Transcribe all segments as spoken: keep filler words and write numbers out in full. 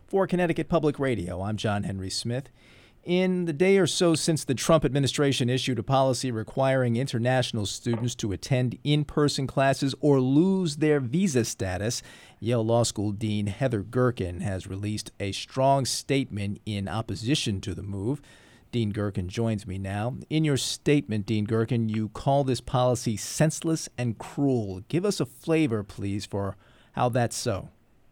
For Connecticut Public Radio, I'm John Henry Smith. In the day or so since the Trump administration issued a policy requiring international students to attend in-person classes or lose their visa status, Yale Law School Dean Heather Gerken has released a strong statement in opposition to the move. Dean Gerken joins me now. In your statement, Dean Gerken, you call this policy senseless and cruel. Give us a flavor, please, for how that's so.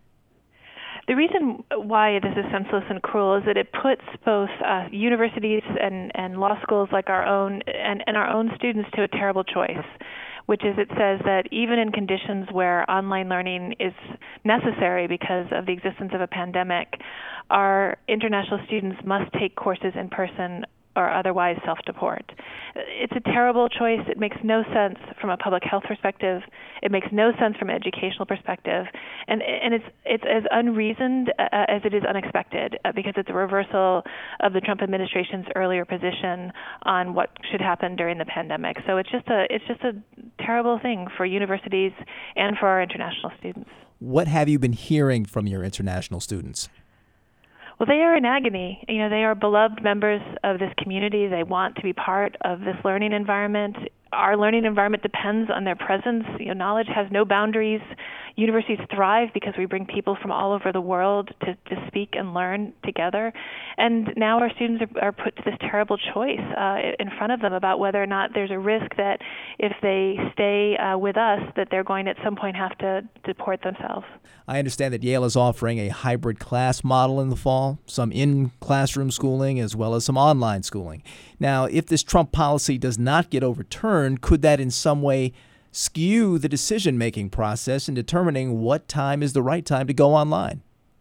The reason why this is senseless and cruel is that it puts both uh, universities and, and law schools like our own and, and our own students to a terrible choice, which is it says that even in conditions where online learning is necessary because of the existence of a pandemic, our international students must take courses in person or otherwise self-deport. It's a terrible choice. It makes no sense from a public health perspective. It makes no sense from an educational perspective. And and it's it's as unreasoned uh, as it is unexpected uh, because it's a reversal of the Trump administration's earlier position on what should happen during the pandemic. So it's just a it's just a terrible thing for universities and for our international students. What have you been hearing from your international students? Well, they are in agony. You know, they are beloved members of this community. They want to be part of this learning environment. Our learning environment depends on their presence. You know, knowledge has no boundaries. Universities thrive because we bring people from all over the world to, to speak and learn together. And now our students are, are put to this terrible choice uh, in front of them about whether or not there's a risk that if they stay uh, with us, that they're going to at some point have to deport themselves. I understand that Yale is offering a hybrid class model in the fall, some in-classroom schooling as well as some online schooling. Now, if this Trump policy does not get overturned, could that in some way skew the decision-making process in determining what time is the right time to go online?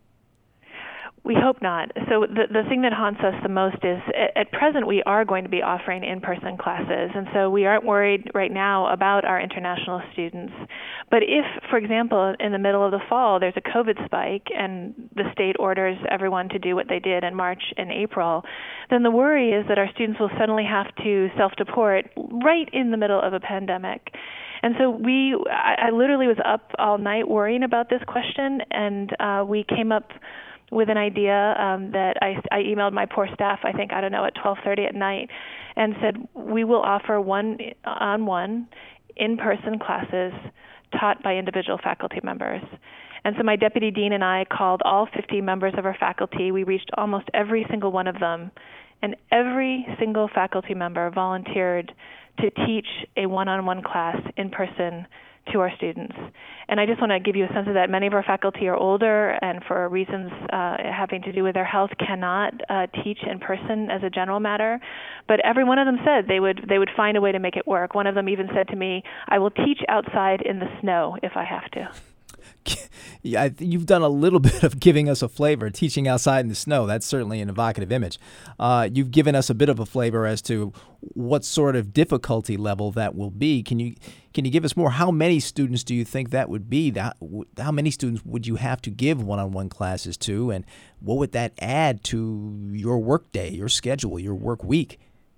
We hope not. So the the thing that haunts us the most is at, at present we are going to be offering in-person classes, and so we aren't worried right now about our international students. But if, for example, in the middle of the fall there's a COVID spike and the state orders everyone to do what they did in March and April, then the worry is that our students will suddenly have to self-deport right in the middle of a pandemic. And so we, I, I literally was up all night worrying about this question, and uh, we came up with an idea um, that I, I emailed my poor staff, I think, I don't know, at twelve thirty at night, and said, we will offer one-on-one in-person classes taught by individual faculty members. And so my deputy dean and I called all fifty members of our faculty. We reached almost every single one of them, and every single faculty member volunteered to teach a one-on-one class in person to our students. And I just want to give you a sense of that. Many of our faculty are older and for reasons uh, having to do with their health cannot uh, teach in person as a general matter. But every one of them said they would they would find a way to make it work. One of them even said to me, I will teach outside in the snow if I have to. Yeah, you've done a little bit of giving us a flavor, teaching outside in the snow. That's certainly an evocative image. Uh, you've given us a bit of a flavor as to what sort of difficulty level that will be. Can you can you give us more? How many students do you think that would be? That, how many students would you have to give one-on-one classes to, and what would that add to your work day, your schedule, your work week?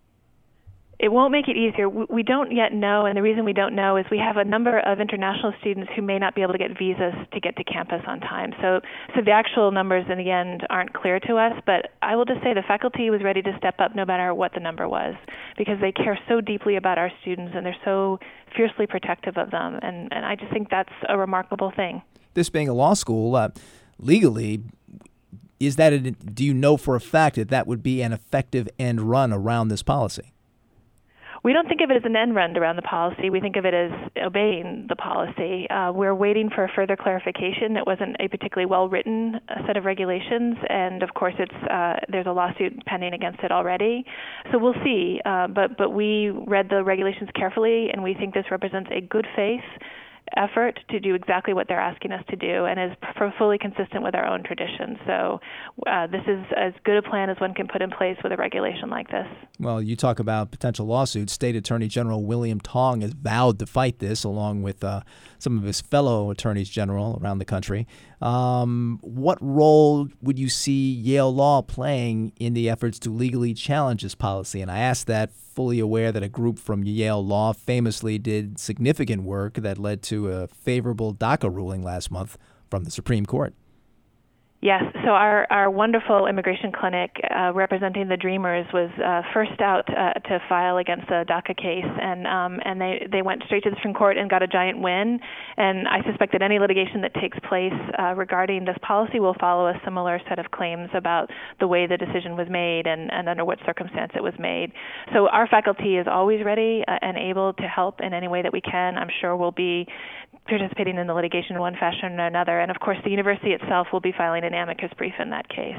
It won't make it easier. We don't yet know, and the reason we don't know is we have a number of international students who may not be able to get visas to get to campus on time. So so the actual numbers in the end aren't clear to us, but I will just say the faculty was ready to step up no matter what the number was because they care so deeply about our students and they're so fiercely protective of them, and, and I just think that's a remarkable thing. This being a law school, uh, legally, is that a, do you know for a fact that that would be an effective end run around this policy? We don't think of it as an end run around the policy. We think of it as obeying the policy. Uh, we're waiting for further clarification. It wasn't a particularly well-written uh, set of regulations, and of course, it's uh, there's a lawsuit pending against it already. So we'll see. Uh, but but we read the regulations carefully, and we think this represents a good faith effort to do exactly what they're asking us to do and is f- fully consistent with our own traditions. So uh, this is as good a plan as one can put in place with a regulation like this. Well, you talk about potential lawsuits. State Attorney General William Tong has vowed to fight this along with uh, some of his fellow attorneys general around the country. Um, what role would you see Yale Law playing in the efforts to legally challenge this policy? And I ask that fully aware that a group from Yale Law famously did significant work that led to a favorable DACA ruling last month from the Supreme Court. Yes, so our, our wonderful immigration clinic uh, representing the Dreamers was uh, first out uh, to file against the DACA case, and um, and they, they went straight to the Supreme Court and got a giant win. And I suspect that any litigation that takes place uh, regarding this policy will follow a similar set of claims about the way the decision was made and, and under what circumstance it was made. So our faculty is always ready uh, and able to help in any way that we can. I'm sure we'll be participating in the litigation in one fashion or another. And of course, the university itself will be filing an amicus brief in that case.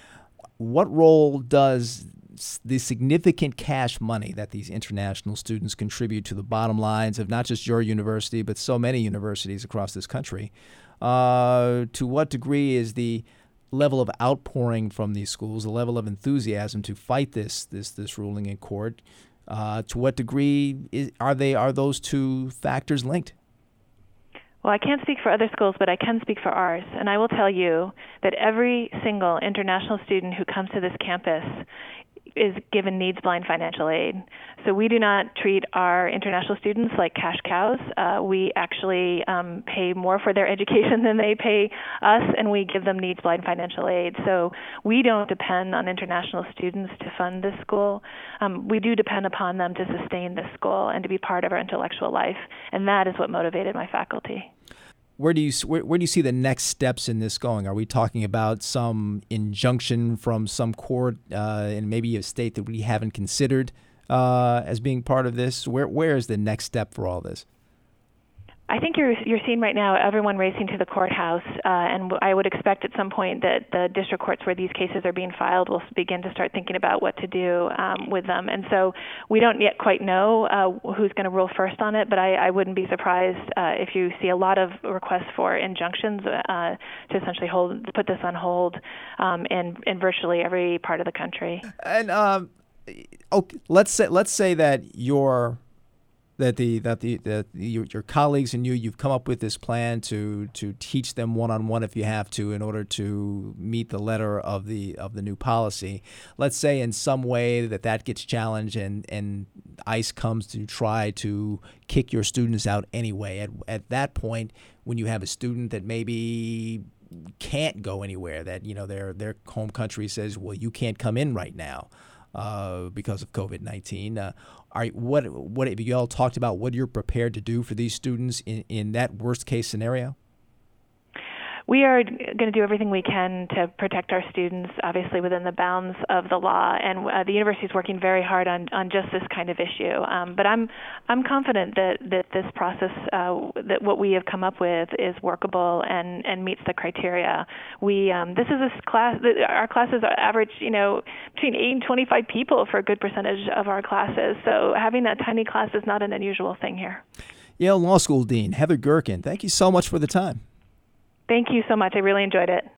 What role does the significant cash money that these international students contribute to the bottom lines of not just your university, but so many universities across this country, uh, to what degree is the level of outpouring from these schools, the level of enthusiasm to fight this this this ruling in court, uh, to what degree is, are they are those two factors linked? Well, I can't speak for other schools, but I can speak for ours. And I will tell you that every single international student who comes to this campus is given needs-blind financial aid. So we do not treat our international students like cash cows. Uh, we actually um, pay more for their education than they pay us, and we give them needs-blind financial aid. So we don't depend on international students to fund this school. Um, we do depend upon them to sustain this school and to be part of our intellectual life, and that is what motivated my faculty. Where do you where, where do you see the next steps in this going? Are we talking about some injunction from some court uh, in maybe a state that we haven't considered uh, as being part of this? Where where is the next step for all this? I think you're you're seeing right now everyone racing to the courthouse, uh, and I would expect at some point that the district courts where these cases are being filed will begin to start thinking about what to do um, with them. And so we don't yet quite know uh, who's going to rule first on it, but I, I wouldn't be surprised uh, if you see a lot of requests for injunctions uh, to essentially hold put this on hold um, in in virtually every part of the country. And um, okay, let's say let's say that you're. That the that the, the your, your colleagues and you you've come up with this plan to to teach them one on one if you have to in order to meet the letter of the of the new policy. Let's say in some way that that gets challenged and and ICE comes to try to kick your students out anyway. At at that point, when you have a student that maybe can't go anywhere, that you know their their home country says, well, you can't come in right now uh, because of COVID nineteen. Uh, Are, what what have you all talked about what you're prepared to do for these students in, in that worst case scenario? We are going to do everything we can to protect our students, obviously within the bounds of the law, and uh, the university is working very hard on, on just this kind of issue. Um, but I'm I'm confident that, that this process, uh, that what we have come up with, is workable and, and meets the criteria. We um, this is a class. Our classes average, you know, between eight and twenty-five people for a good percentage of our classes. So having that tiny class is not an unusual thing here. Yale Law School Dean Heather Gerken, thank you so much for the time. Thank you so much. I really enjoyed it.